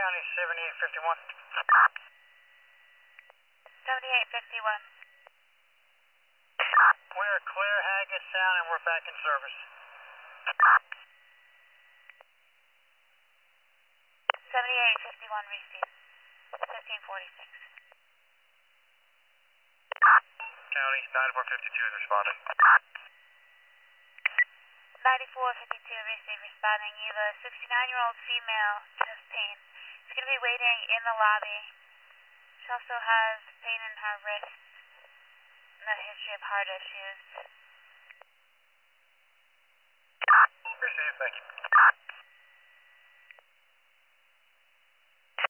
County 7851. 7851. We're clear Haggis Sound and we're back in service. 7851 received. 1546. County 9452 is responding. 9452 received responding. You have a 69-year-old female, chest pain. She's going to be waiting in the lobby. She also has pain in her wrist. No history of heart issues. Received, thank you.